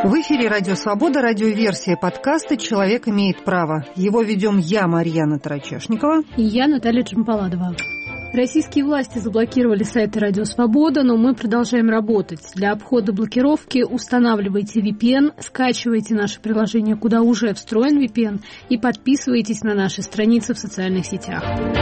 В эфире «Радио Свобода», радиоверсия подкаста «Человек имеет право». Его ведем я, Марьяна Тарачешникова. И я, Наталья Джампаладова. Российские власти заблокировали сайты «Радио Свобода», но мы продолжаем работать. Для обхода блокировки устанавливайте VPN, скачивайте наше приложение, куда уже встроен VPN, и подписывайтесь на наши страницы в социальных сетях.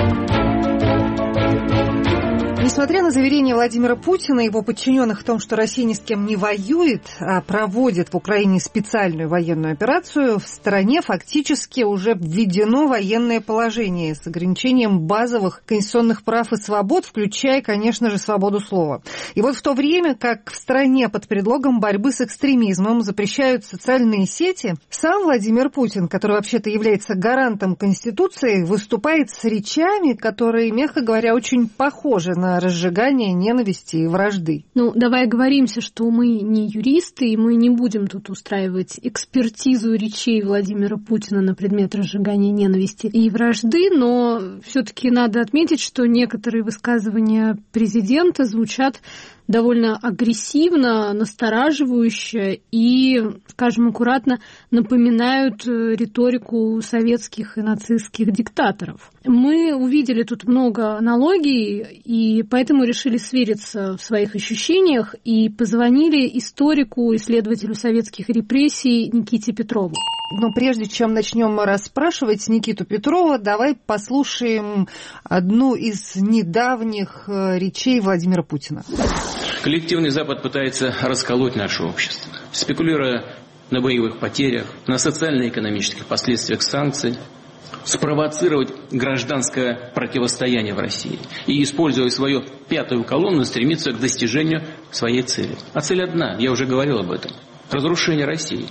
Несмотря на заверения Владимира Путина и его подчиненных в том, что Россия ни с кем не воюет, а проводит в Украине специальную военную операцию, в стране фактически уже введено военное положение с ограничением базовых конституционных прав и свобод, включая, конечно же, свободу слова. И вот в то время, как в стране под предлогом борьбы с экстремизмом запрещают социальные сети, сам Владимир Путин, который вообще-то является гарантом Конституции, выступает с речами, которые, мягко говоря, очень похожи на разжигание ненависти и вражды. Давай оговоримся, что мы не юристы, и мы не будем тут устраивать экспертизу речей Владимира Путина на предмет разжигания ненависти и вражды, но все-таки надо отметить, что некоторые высказывания президента звучат довольно агрессивно, настораживающе и, скажем аккуратно, напоминают риторику советских и нацистских диктаторов. Мы увидели тут много аналогий, и поэтому решили свериться в своих ощущениях и позвонили историку, исследователю советских репрессий Никите Петрову. Но прежде чем начнем расспрашивать Никиту Петрова, давай послушаем одну из недавних речей Владимира Путина. Коллективный Запад пытается расколоть наше общество, спекулируя на боевых потерях, на социально-экономических последствиях санкций, спровоцировать гражданское противостояние в России и, используя свою пятую колонну, стремиться к достижению своей цели. А цель одна, я уже говорил об этом – разрушение России.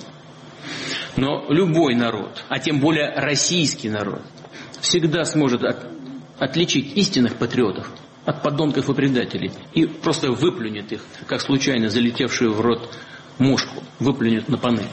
Но любой народ, а тем более российский народ, всегда сможет отличить истинных патриотов от подонков и предателей и просто выплюнет их, как случайно залетевшую в рот мушку, выплюнет на панель.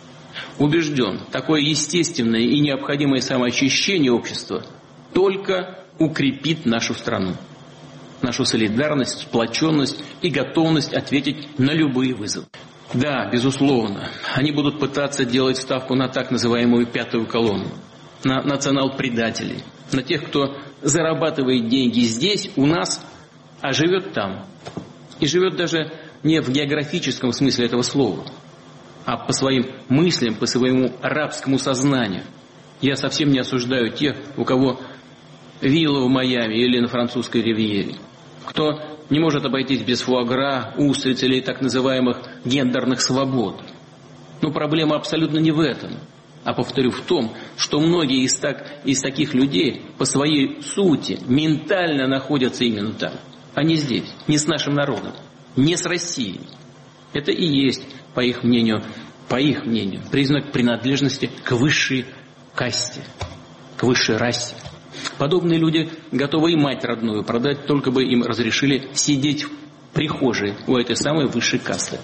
Убежден, такое естественное и необходимое самоочищение общества только укрепит нашу страну, нашу солидарность, сплоченность и готовность ответить на любые вызовы. Да, безусловно, они будут пытаться делать ставку на так называемую пятую колонну, на национал-предателей, на тех, кто зарабатывает деньги здесь, у нас, а живет там. И живет даже не в географическом смысле этого слова, а по своим мыслям, по своему арабскому сознанию. Я совсем не осуждаю тех, у кого вилла в Майами или на французской ривьере, кто не может обойтись без фуагра, устриц или так называемых гендерных свобод. Но проблема абсолютно не в этом. А повторю, в том, что многие из таких людей по своей сути ментально находятся именно там, а не здесь, не с нашим народом, не с Россией. Это и есть, по их мнению, признак принадлежности к высшей касте, к высшей расе. Подобные люди готовы и мать родную продать, только бы им разрешили сидеть в прихожей у этой самой высшей касты.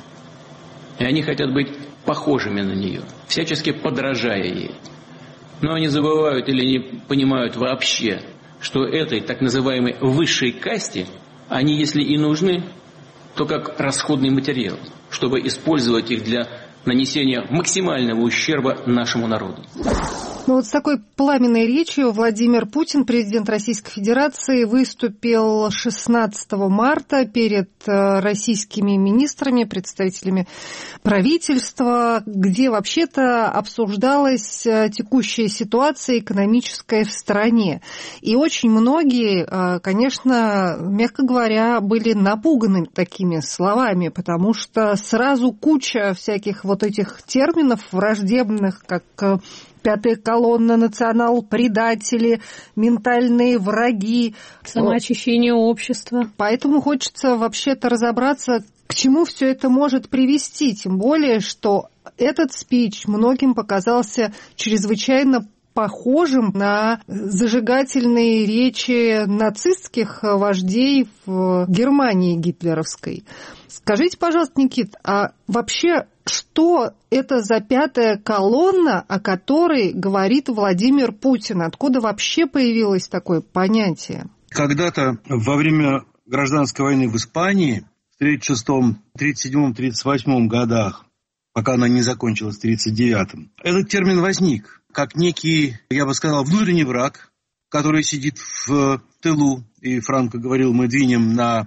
И они хотят быть похожими на нее, всячески подражая ей. Но они забывают или не понимают вообще, что этой так называемой высшей касте они, если и нужны, то как расходный материал, чтобы использовать их для нанесения максимального ущерба нашему народу. Вот с такой пламенной речью Владимир Путин, президент Российской Федерации, выступил 16 марта перед российскими министрами, представителями правительства, где вообще-то обсуждалась текущая ситуация экономическая в стране. И очень многие, конечно, мягко говоря, были напуганы такими словами, потому что сразу куча всяких вот этих терминов враждебных, как пятая колонна, национал-предатели, ментальные враги. Самоочищение общества. Поэтому хочется вообще-то разобраться, к чему все это может привести. Тем более, что этот спич многим показался чрезвычайно похожим на зажигательные речи нацистских вождей в Германии гитлеровской. Скажите, пожалуйста, Никит, а вообще что это за пятая колонна, о которой говорит Владимир Путин? Откуда вообще появилось такое понятие? Когда-то во время гражданской войны в Испании в 1936-1937 годах пока она не закончилась в 1939-м. Этот термин возник как некий, я бы сказал, внутренний враг, который сидит в тылу. И Франко говорил, мы двинем на,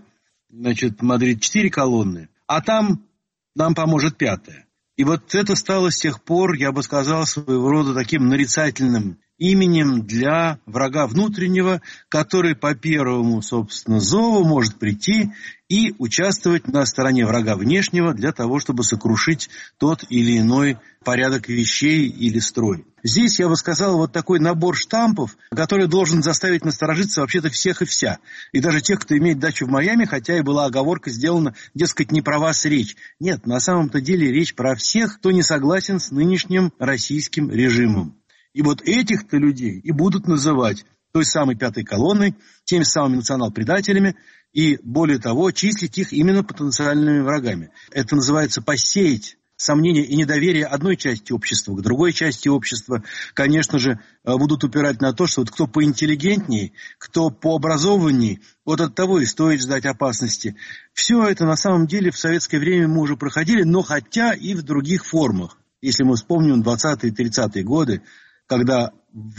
Мадрид 4 колонны, а там нам поможет 5-я. И вот это стало с тех пор, я бы сказал, своего рода таким нарицательным именем для врага внутреннего, который по первому, собственно, зову может прийти и участвовать на стороне врага внешнего для того, чтобы сокрушить тот или иной порядок вещей или строй. Здесь, я бы сказал, вот такой набор штампов, который должен заставить насторожиться вообще-то всех и вся. И даже тех, кто имеет дачу в Майами, хотя и была оговорка сделана, дескать, не про вас речь. Нет, на самом-то деле речь про всех, кто не согласен с нынешним российским режимом. И вот этих-то людей и будут называть той самой 5-й колонной, теми самыми национал-предателями, и, более того, числить их именно потенциальными врагами. Это называется посеять сомнения и недоверие одной части общества к другой части общества. Конечно же, будут упирать на то, что вот кто поинтеллигентнее, кто пообразованнее, вот от того и стоит ждать опасности. Все это на самом деле в советское время мы уже проходили, но хотя и в других формах. Если мы вспомним 20-е и 30-е годы, когда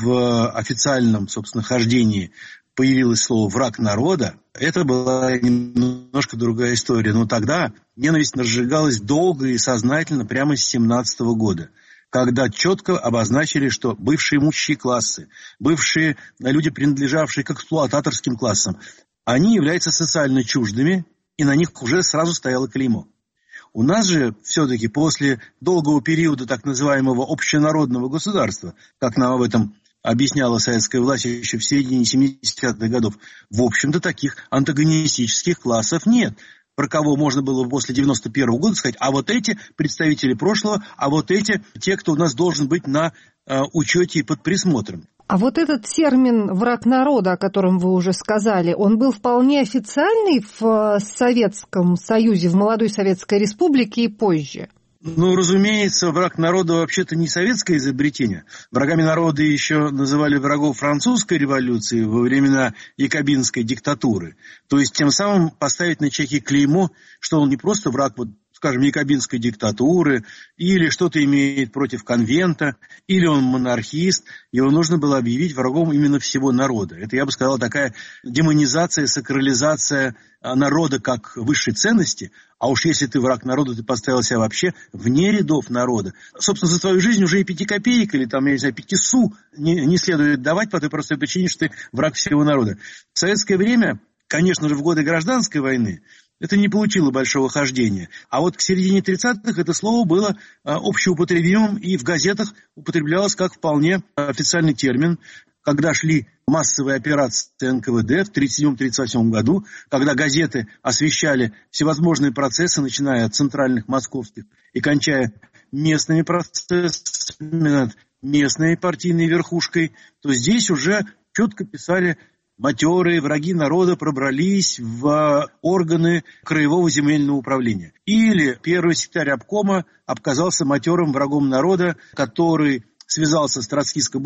в официальном, собственно, хождении появилось слово «враг народа», это была немножко другая история. Но тогда ненависть разжигалась долго и сознательно прямо с 1917 года, когда четко обозначили, что бывшие имущие классы, бывшие люди, принадлежавшие к эксплуататорским классам, они являются социально чуждыми, и на них уже сразу стояло клеймо. У нас же все-таки после долгого периода так называемого общенародного государства, как нам об этом объясняла советская власть еще в середине 70-х годов, в общем-то таких антагонистических классов нет, про кого можно было после 91-го года сказать, а вот эти представители прошлого, а вот эти те, кто у нас должен быть на учете и под присмотром. А вот этот термин «враг народа», о котором вы уже сказали, он был вполне официальный в Советском Союзе, в молодой Советской Республике и позже? Ну, разумеется, враг народа вообще-то не советское изобретение. Врагами народа еще называли врагов французской революции во времена якобинской диктатуры. То есть тем самым поставить на человеке клеймо, что он не просто враг, вот, скажем, якобинской диктатуры, или что-то имеет против конвента, или он монархист, его нужно было объявить врагом именно всего народа. Это, я бы сказал, такая демонизация, сакрализация народа как высшей ценности, а уж если ты враг народа, ты поставил себя вообще вне рядов народа. Собственно, за твою жизнь уже и 5 копеек или там, я не знаю, 5 су не следует давать по той простой причине, что ты враг всего народа. В советское время, конечно же, в годы гражданской войны, это не получило большого хождения. А вот к середине 30-х это слово было общеупотребимым и в газетах употреблялось как вполне официальный термин, когда шли массовые операции НКВД в 1937-1938 году, когда газеты освещали всевозможные процессы, начиная от центральных московских и кончая местными процессами, над местной партийной верхушкой, то здесь уже четко писали: матерые враги народа пробрались в органы краевого земельного управления. Или первый секретарь обкома оказался матерым врагом народа, который связался с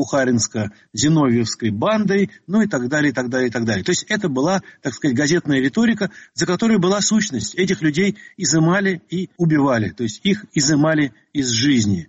троцкиско-бухаринско-зиновьевской бандой, ну и так далее, и так далее, и так далее. То есть это была, так сказать, газетная риторика, за которой была сущность. Этих людей изымали и убивали, то есть их изымали из жизни.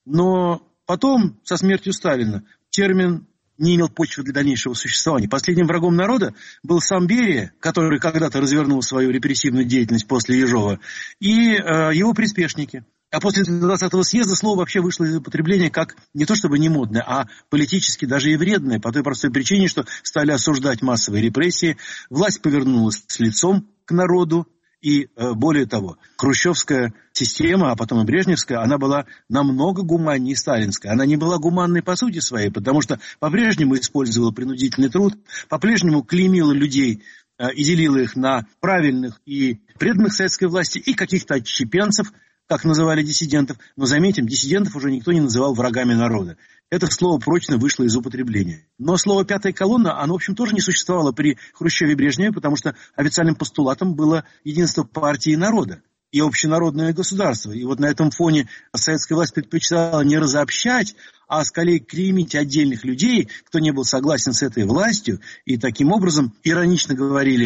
Но потом, со смертью Сталина, термин не имел почвы для дальнейшего существования. Последним врагом народа был сам Берия, который когда-то развернул свою репрессивную деятельность после Ежова, и его приспешники. А после 20-го съезда слово вообще вышло из употребления как не то чтобы не модное, а политически даже и вредное, по той простой причине, что стали осуждать массовые репрессии, власть повернулась с лицом к народу, и более того, хрущевская система, а потом и брежневская, она была намного гуманнее сталинской. Она не была гуманной по сути своей, потому что по-прежнему использовала принудительный труд, по-прежнему клеймила людей и делила их на правильных и преданных советской власти и каких-то отщепенцев, как называли диссидентов. Но заметим, диссидентов уже никто не называл врагами народа. Это слово прочно вышло из употребления. Но слово «пятая колонна», оно, в общем, тоже не существовало при Хрущеве и Брежневе, потому что официальным постулатом было единство партии и народа и общенародное государство. И вот на этом фоне советская власть предпочитала не разобщать, а скорее клеймить отдельных людей, кто не был согласен с этой властью, и таким образом иронично говорили: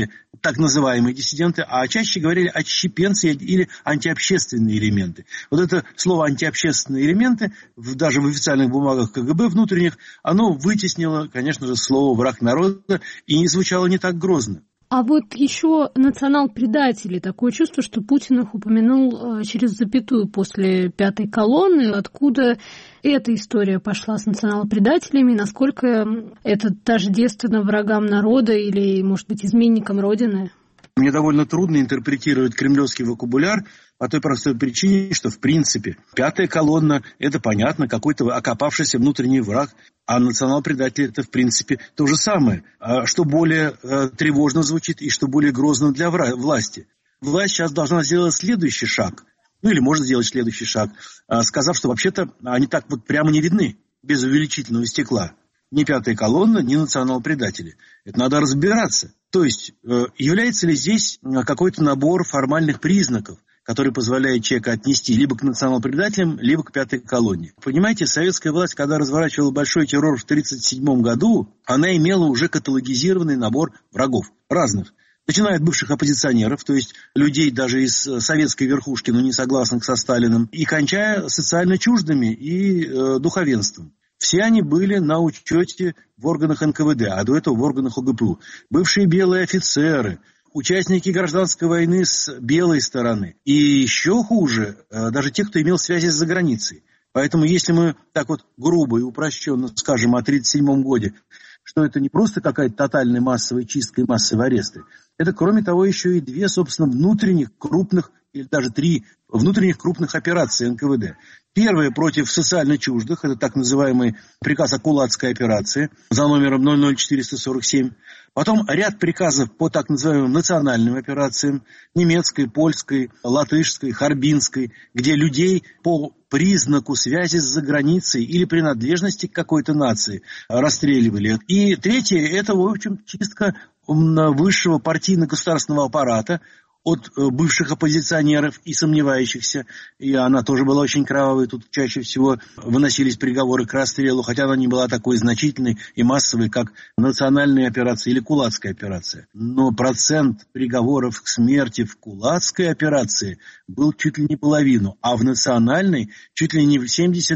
так называемые диссиденты, а чаще говорили отщепенцы или антиобщественные элементы. Вот это слово антиобщественные элементы, даже в официальных бумагах КГБ внутренних, оно вытеснило, конечно же, слово враг народа и не звучало не так грозно. А вот еще национал-предатели. Такое чувство, что Путин их упомянул через запятую после пятой колонны. Откуда эта история пошла с национал-предателями? Насколько это тождественно врагам народа или, может быть, изменникам Родины? Мне довольно трудно интерпретировать кремлевский вокабуляр по той простой причине, что, в принципе, пятая колонна – это, понятно, какой-то окопавшийся внутренний враг, а национал-предатель – это, в принципе, то же самое. Что более тревожно звучит и что более грозно для власти. Власть сейчас должна сделать следующий шаг, или может сделать следующий шаг, сказав, что вообще-то они так вот прямо не видны, без увеличительного стекла. Ни пятая колонна, ни национал-предатели. Это надо разбираться. То есть, является ли здесь какой-то набор формальных признаков, который позволяет человека отнести либо к национал-предателям, либо к пятой колонне. Понимаете, советская власть, когда разворачивала большой террор в 1937 году, она имела уже каталогизированный набор врагов разных. Начиная от бывших оппозиционеров, то есть людей даже из советской верхушки, но не согласных со Сталиным, и кончая социально чуждыми и духовенством. Все они были на учете в органах НКВД, а до этого в органах ОГПУ. Бывшие белые офицеры, участники гражданской войны с белой стороны. И еще хуже, даже те, кто имел связи с заграницей. Поэтому если мы так вот грубо и упрощенно скажем о 1937 году, что это не просто какая-то тотальная массовая чистка и массовые аресты, это, кроме того, еще и две, собственно, внутренних крупных, или даже три внутренних крупных операции НКВД. Первая против социально чуждых, это так называемый приказ о кулацкой операции за номером 00447. Потом ряд приказов по так называемым национальным операциям, немецкой, польской, латышской, харбинской, где людей по признаку связи с заграницей или принадлежности к какой-то нации расстреливали. И третье, это, в общем, чистка высшего партийно-государственного аппарата от бывших оппозиционеров и сомневающихся, и она тоже была очень кровавой, тут чаще всего выносились приговоры к расстрелу, хотя она не была такой значительной и массовой, как национальная операция или кулацкая операция. Но процент приговоров к смерти в кулацкой операции был чуть ли не половину, а в национальной чуть ли не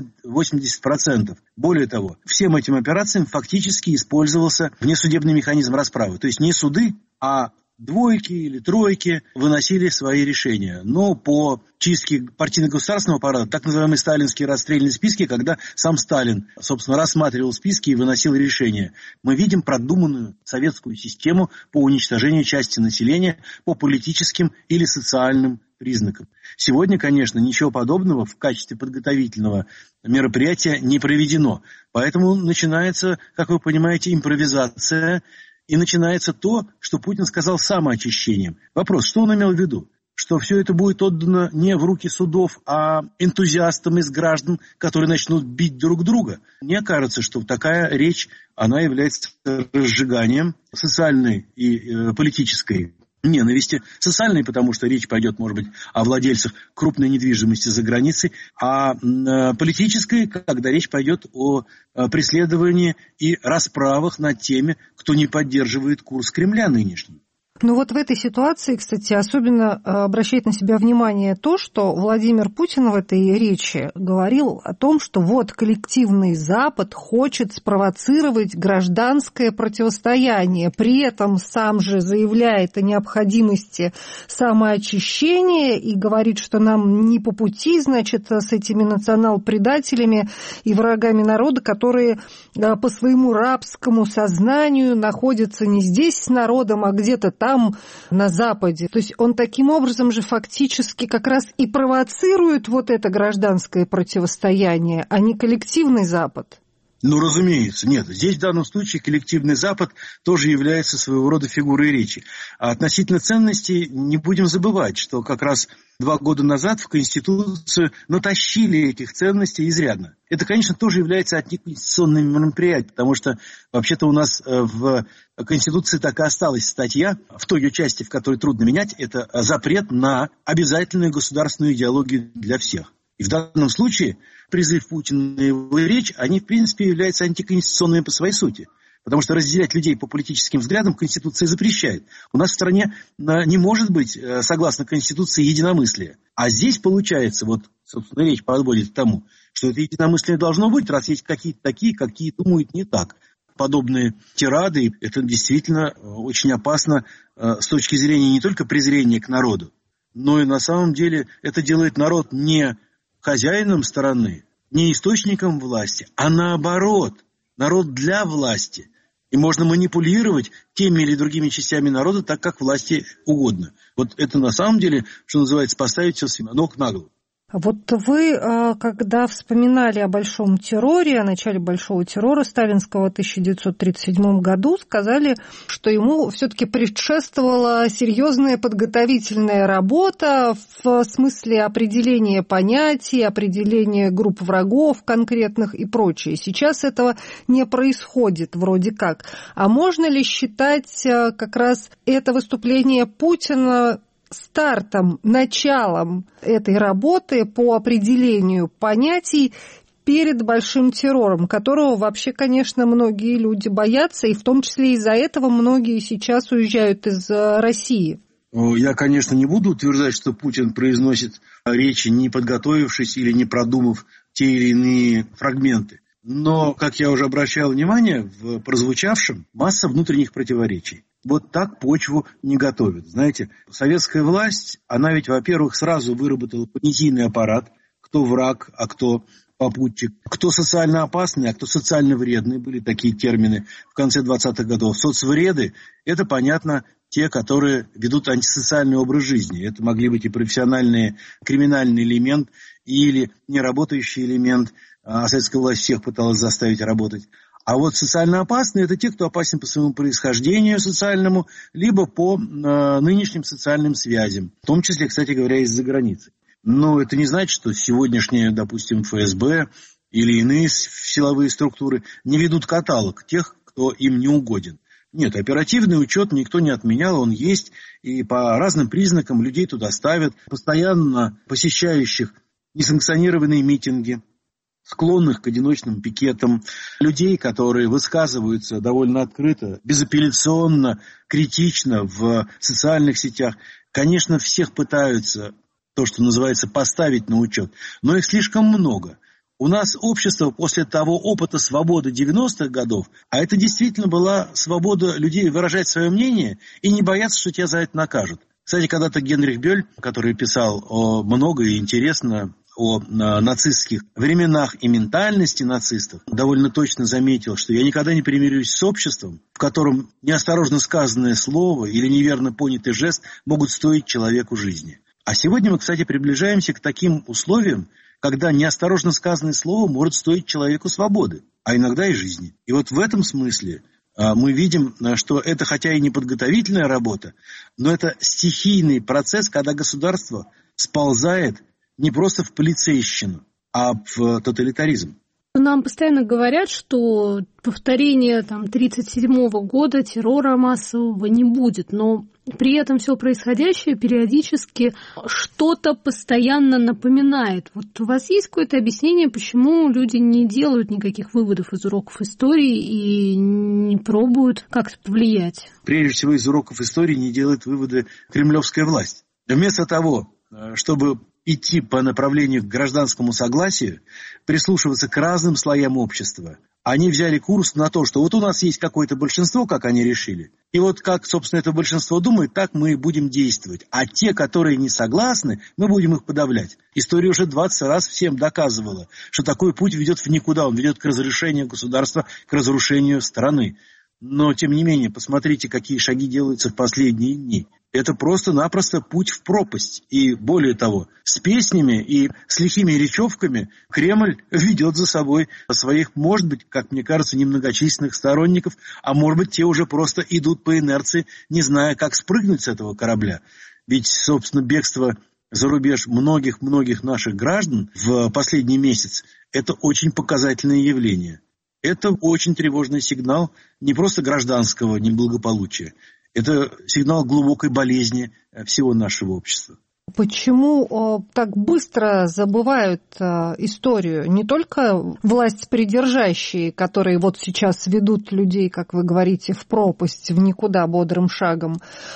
70-80%. Более того, всем этим операциям фактически использовался внесудебный механизм расправы, то есть не суды, а двойки или тройки выносили свои решения. Но по чистке партийно-государственного аппарата, так называемые сталинские расстрельные списки, когда сам Сталин, собственно, рассматривал списки и выносил решения, мы видим продуманную советскую систему по уничтожению части населения по политическим или социальным признакам. Сегодня, конечно, ничего подобного в качестве подготовительного мероприятия не проведено. Поэтому начинается, как вы понимаете, импровизация. И начинается то, что Путин сказал самоочищением. Вопрос, что он имел в виду? Что все это будет отдано не в руки судов, а энтузиастам из граждан, которые начнут бить друг друга. Мне кажется, что такая речь, она является разжиганием социальной и политической ненависти. Социальной, потому что речь пойдет, может быть, о владельцах крупной недвижимости за границей, а политической, когда речь пойдет о преследовании и расправах над теми, кто не поддерживает курс Кремля нынешний. Ну вот в этой ситуации, кстати, особенно обращает на себя внимание то, что Владимир Путин в этой речи говорил о том, что вот коллективный Запад хочет спровоцировать гражданское противостояние, при этом сам же заявляет о необходимости самоочищения и говорит, что нам не по пути, значит, с этими национал-предателями и врагами народа, которые по своему рабскому сознанию находятся не здесь с народом, а где-то там, на Западе. То есть он таким образом же фактически как раз и провоцирует вот это гражданское противостояние, а не коллективный Запад. Ну, разумеется, нет. Здесь в данном случае коллективный Запад тоже является своего рода фигурой речи. А относительно ценностей не будем забывать, что как раз 2 года назад в Конституцию натащили этих ценностей изрядно. Это, конечно, тоже является антиконституционным мероприятием, потому что вообще-то у нас в Конституции так и осталась статья, в той ее части, в которой трудно менять, это запрет на обязательную государственную идеологию для всех. И в данном случае призыв Путина и его речь, они, в принципе, являются антиконституционными по своей сути. Потому что разделять людей по политическим взглядам Конституция запрещает. У нас в стране не может быть, согласно Конституции, единомыслия. А здесь получается, вот, собственно, речь подводит к тому, что это единомыслие должно быть, раз есть какие-то такие, какие думают не так. Подобные тирады, это действительно очень опасно с точки зрения не только презрения к народу, но и на самом деле это делает народ не хозяином страны, не источником власти, а наоборот, народ для власти. И можно манипулировать теми или другими частями народа так, как власти угодно. Вот это на самом деле, что называется, поставить все с ног на голову. Вот вы, когда вспоминали о Большом терроре, о начале Большого террора сталинского в 1937 году, сказали, что ему все-таки предшествовала серьезная подготовительная работа в смысле определения понятий, определения групп врагов конкретных и прочее. Сейчас этого не происходит вроде как. А можно ли считать как раз это выступление Путина стартом, началом этой работы по определению понятий перед Большим террором, которого вообще, конечно, многие люди боятся, и в том числе из-за этого многие сейчас уезжают из России? Я, конечно, не буду утверждать, что Путин произносит речи, не подготовившись или не продумав те или иные фрагменты. Но, как я уже обращал внимание, в прозвучавшем масса внутренних противоречий. Вот так почву не готовят. Знаете, советская власть, она ведь, во-первых, сразу выработала понятийный аппарат, кто враг, а кто попутчик, кто социально опасный, а кто социально вредный, были такие термины в конце 20-х годов. Соцвреды – это, понятно, те, которые ведут антисоциальный образ жизни. Это могли быть и профессиональный криминальный элемент, или неработающий элемент, а советская власть всех пыталась заставить работать. А вот социально опасные – это те, кто опасен по своему происхождению социальному, либо по нынешним социальным связям, в том числе, кстати говоря, из-за границы. Но это не значит, что сегодняшние, допустим, ФСБ или иные силовые структуры не ведут каталог тех, кто им не угоден. Нет, оперативный учет никто не отменял, он есть, и по разным признакам людей туда ставят, постоянно посещающих несанкционированные митинги, склонных к одиночным пикетам, людей, которые высказываются довольно открыто, безапелляционно, критично в социальных сетях. Конечно, всех пытаются, то, что называется, поставить на учет, но их слишком много. У нас общество после того опыта свободы 90-х годов, а это действительно была свобода людей выражать свое мнение и не бояться, что тебя за это накажут. Кстати, когда-то Генрих Бёль, который писал много и интересно о нацистских временах и ментальности нацистов, довольно точно заметил, что я никогда не примирюсь с обществом, в котором неосторожно сказанное слово или неверно понятый жест могут стоить человеку жизни. А сегодня мы, кстати, приближаемся к таким условиям, когда неосторожно сказанное слово может стоить человеку свободы, а иногда и жизни. И вот в этом смысле мы видим, что это хотя и не подготовительная работа, но это стихийный процесс, когда государство сползает не просто в полицейщину, а в тоталитаризм. Нам постоянно говорят, что повторения 1937 года террора массового не будет, но при этом все происходящее периодически что-то постоянно напоминает. Вот у вас есть какое-то объяснение, почему люди не делают никаких выводов из уроков истории и не пробуют как-то повлиять? Прежде всего, из уроков истории не делает выводы кремлевская власть. Вместо того, чтобы идти по направлению к гражданскому согласию, прислушиваться к разным слоям общества, они взяли курс на то, что вот у нас есть какое-то большинство, как они решили, и вот как, собственно, это большинство думает, так мы и будем действовать. А те, которые не согласны, мы будем их подавлять. История уже 20 раз всем доказывала, что такой путь ведет в никуда, он ведет к разрушению государства, к разрушению страны. Но, тем не менее, посмотрите, какие шаги делаются в последние дни. Это просто-напросто путь в пропасть. И более того, с песнями и с лихими речевками Кремль ведет за собой своих, может быть, как мне кажется, немногочисленных сторонников, а может быть, те уже просто идут по инерции, не зная, как спрыгнуть с этого корабля. Ведь, собственно, бегство за рубеж многих-многих наших граждан в последний месяц – это очень показательное явление. Это очень тревожный сигнал не просто гражданского неблагополучия, это сигнал глубокой болезни всего нашего общества. Почему так быстро забывают историю? Не только власть придержащие, которые вот сейчас ведут людей, как вы говорите, в пропасть, в никуда бодрым шагом,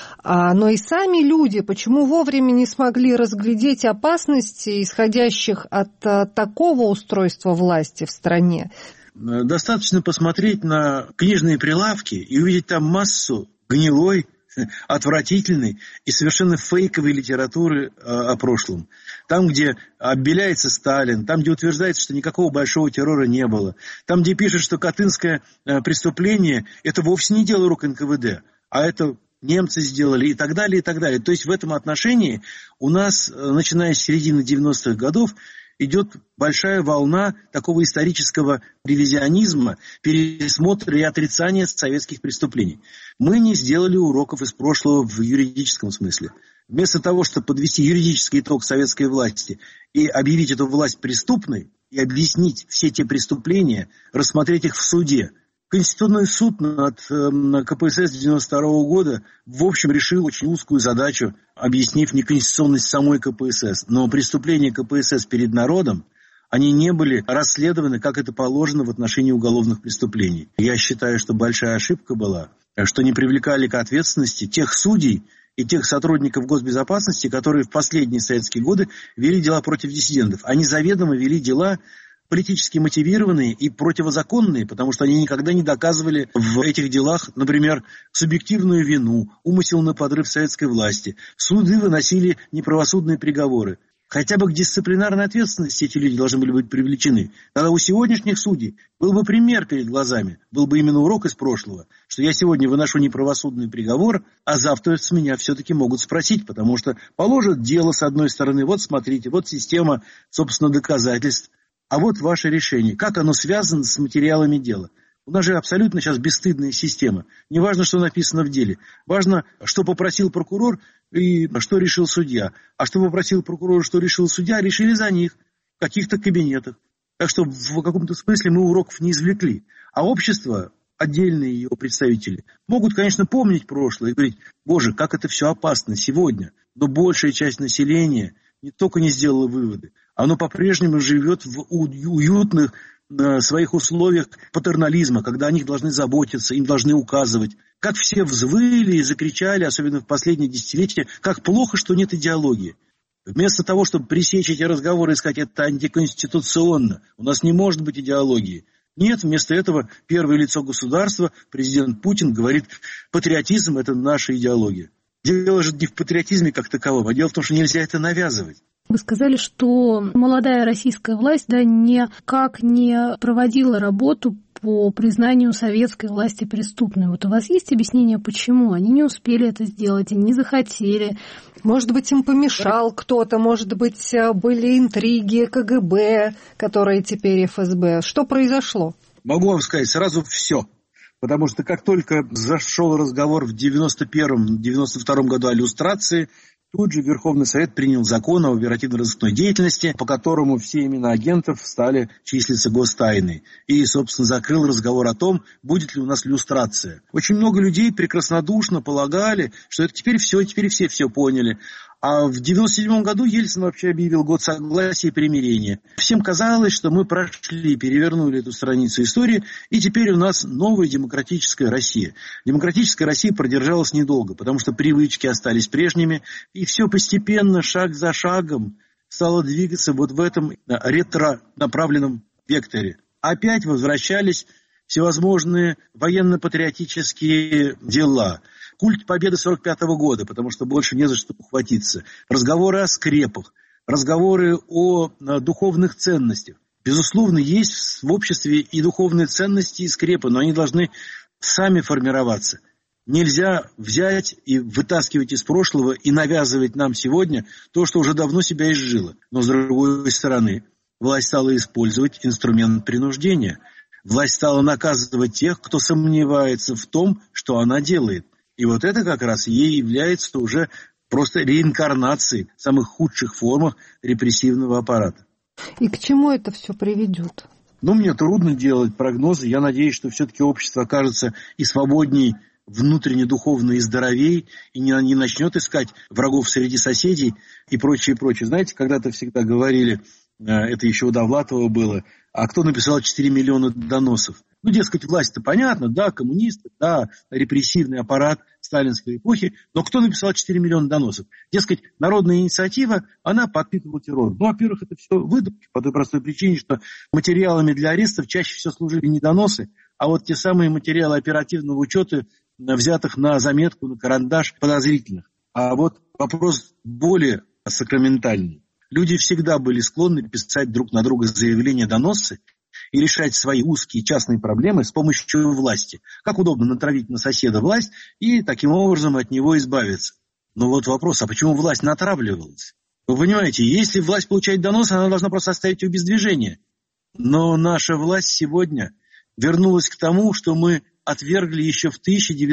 но и сами люди. Почему вовремя не смогли разглядеть опасности, исходящих от такого устройства власти в стране? Достаточно посмотреть на книжные прилавки и увидеть там массу гнилой, отвратительной и совершенно фейковой литературы о прошлом. Там, где обеляется Сталин, там, где утверждается, что никакого большого террора не было, там, где пишут, что Катынское преступление – это вовсе не дело рук НКВД, а это немцы сделали и так далее, и так далее. То есть в этом отношении у нас, начиная с середины 90-х годов, идет большая волна такого исторического ревизионизма, пересмотра и отрицания советских преступлений. Мы не сделали уроков из прошлого в юридическом смысле. Вместо того, чтобы подвести юридический итог советской власти и объявить эту власть преступной, и объяснить все те преступления, рассмотреть их в суде, Конституционный суд над КПСС 1992 года в общем решил очень узкую задачу, объяснив неконституционность самой КПСС. Но преступления КПСС перед народом, они не были расследованы, как это положено в отношении уголовных преступлений. Я считаю, что большая ошибка была, что не привлекали к ответственности тех судей и тех сотрудников госбезопасности, которые в последние советские годы вели дела против диссидентов. Они заведомо вели дела политически мотивированные и противозаконные, потому что они никогда не доказывали в этих делах, например, субъективную вину, умысел на подрыв советской власти. Суды выносили неправосудные приговоры. Хотя бы к дисциплинарной ответственности эти люди должны были быть привлечены. Тогда у сегодняшних судей был бы пример перед глазами, был бы именно урок из прошлого, что я сегодня выношу неправосудный приговор, а завтра с меня все-таки могут спросить, потому что положат дело с одной стороны, вот смотрите, вот система, собственно, доказательств. А вот ваше решение. Как оно связано с материалами дела? У нас же абсолютно сейчас бесстыдная система. Не важно, что написано в деле. Важно, что попросил прокурор и что решил судья. А что попросил прокурор, что решил судья, решили за них в каких-то кабинетах. Так что в каком-то смысле мы уроков не извлекли. А общество, отдельные его представители, могут, конечно, помнить прошлое и говорить: боже, как это все опасно сегодня. Но большая часть населения не только не сделала выводы, оно по-прежнему живет в уютных своих условиях патернализма, когда о них должны заботиться, им должны указывать. Как все взвыли и закричали, особенно в последние десятилетия, как плохо, что нет идеологии. Вместо того, чтобы пресечь эти разговоры и сказать, это антиконституционно, у нас не может быть идеологии. Нет, вместо этого первое лицо государства, президент Путин, говорит, патриотизм – это наша идеология. Дело же не в патриотизме как таковом, а дело в том, что нельзя это навязывать. Вы сказали, что молодая российская власть никак не проводила работу по признанию советской власти преступной. Вот у вас есть объяснение, почему? Они не успели это сделать, они не захотели. Может быть, им помешал кто-то, может быть, были интриги КГБ, которые теперь ФСБ. Что произошло? Могу вам сказать сразу все. Потому что как только зашел разговор в 91-92 году о люстрации, тут же Верховный Совет принял закон о оперативно-розыскной деятельности, по которому все имена агентов стали числиться гостайной. И, собственно, закрыл разговор о том, будет ли у нас люстрация. Очень много людей прекраснодушно полагали, что это теперь все поняли. А в 1997 году Ельцин вообще объявил год согласия и примирения. Всем казалось, что мы прошли, перевернули эту страницу истории, и теперь у нас новая демократическая Россия. Демократическая Россия продержалась недолго, потому что привычки остались прежними, и все постепенно, шаг за шагом, стало двигаться вот в этом ретро-направленном векторе. Опять возвращались всевозможные военно-патриотические дела. Культ победы 1945 года, потому что больше не за что ухватиться. Разговоры о скрепах, разговоры о духовных ценностях. Безусловно, есть в обществе и духовные ценности, и скрепы, но они должны сами формироваться. Нельзя взять и вытаскивать из прошлого и навязывать нам сегодня то, что уже давно себя изжило. Но с другой стороны, власть стала использовать инструмент принуждения. Власть стала наказывать тех, кто сомневается в том, что она делает. И вот это как раз ей является уже просто реинкарнацией самых худших форм репрессивного аппарата. И к чему это все приведет? Мне трудно делать прогнозы. Я надеюсь, что все-таки общество окажется и свободней внутренне духовно и здоровей, и не начнет искать врагов среди соседей и прочее, прочее. Знаете, когда-то всегда говорили, это еще у Довлатова было, а кто написал 4 миллиона доносов? Ну, дескать, власть-то понятно, да, коммунисты, да, репрессивный аппарат сталинской эпохи, но кто написал 4 миллиона доносов? Дескать, народная инициатива, она подпитывала террор. Ну, во-первых, это все выдумки по той простой причине, что материалами для арестов чаще всего служили не доносы, а вот те самые материалы оперативного учета, взятых на заметку, на карандаш подозрительных. А вот вопрос более сакраментальный. Люди всегда были склонны писать друг на друга заявления, доносы и решать свои узкие частные проблемы с помощью власти. Как удобно натравить на соседа власть и таким образом от него избавиться. Но вот вопрос, а почему власть натравливалась? Вы понимаете, если власть получает доносы, она должна просто оставить его без движения. Но наша власть сегодня вернулась к тому, что мы отвергли еще в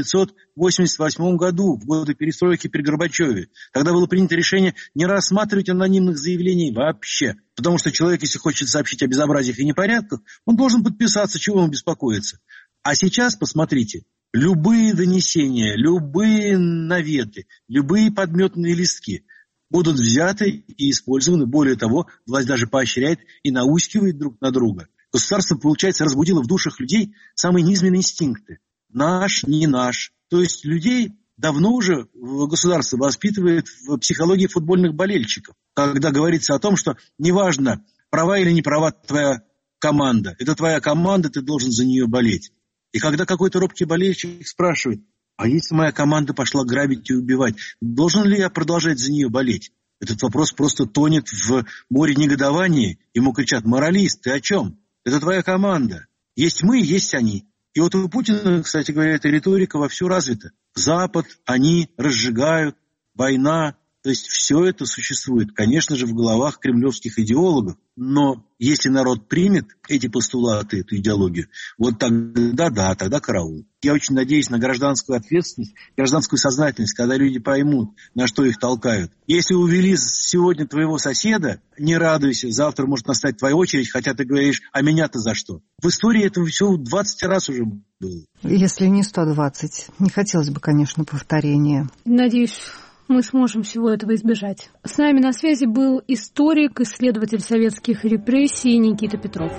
1988 году, в годы перестройки при Горбачеве. Тогда было принято решение не рассматривать анонимных заявлений вообще. Потому что человек, если хочет сообщить о безобразиях и непорядках, он должен подписаться, чего ему беспокоиться. А сейчас, посмотрите, любые донесения, любые наветы, любые подметные листки будут взяты и использованы. Более того, власть даже поощряет и наускивает друг на друга. Государство, получается, разбудило в душах людей самые низменные инстинкты. Наш, не наш. То есть людей давно уже государство воспитывает в психологии футбольных болельщиков. Когда говорится о том, что неважно, права или не права твоя команда. Это твоя команда, ты должен за нее болеть. И когда какой-то робкий болельщик спрашивает, а если моя команда пошла грабить и убивать, должен ли я продолжать за нее болеть? Этот вопрос просто тонет в море негодования. Ему кричат: моралист, ты о чем? Это твоя команда. Есть мы, есть они. И вот у Путина, кстати говоря, эта риторика вовсю развита. Запад, они разжигают, война. То есть все это существует, конечно же, в головах кремлевских идеологов. Но если народ примет эти постулаты, эту идеологию, вот тогда да, тогда караул. Я очень надеюсь на гражданскую ответственность, гражданскую сознательность, когда люди поймут, на что их толкают. Если увели сегодня твоего соседа, не радуйся, завтра может настать твоя очередь, хотя ты говоришь, а меня-то за что? В истории это все 20 раз уже было. Если не 120. Не хотелось бы, конечно, повторения. Надеюсь, мы сможем всего этого избежать. С нами на связи был историк, исследователь советских репрессий Никита Петров.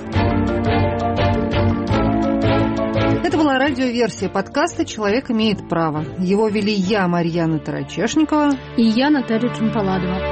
Это была радиоверсия подкаста «Человек имеет право». Его вели я, Марьяна Тарачешникова, и я, Наталья Джампаладова.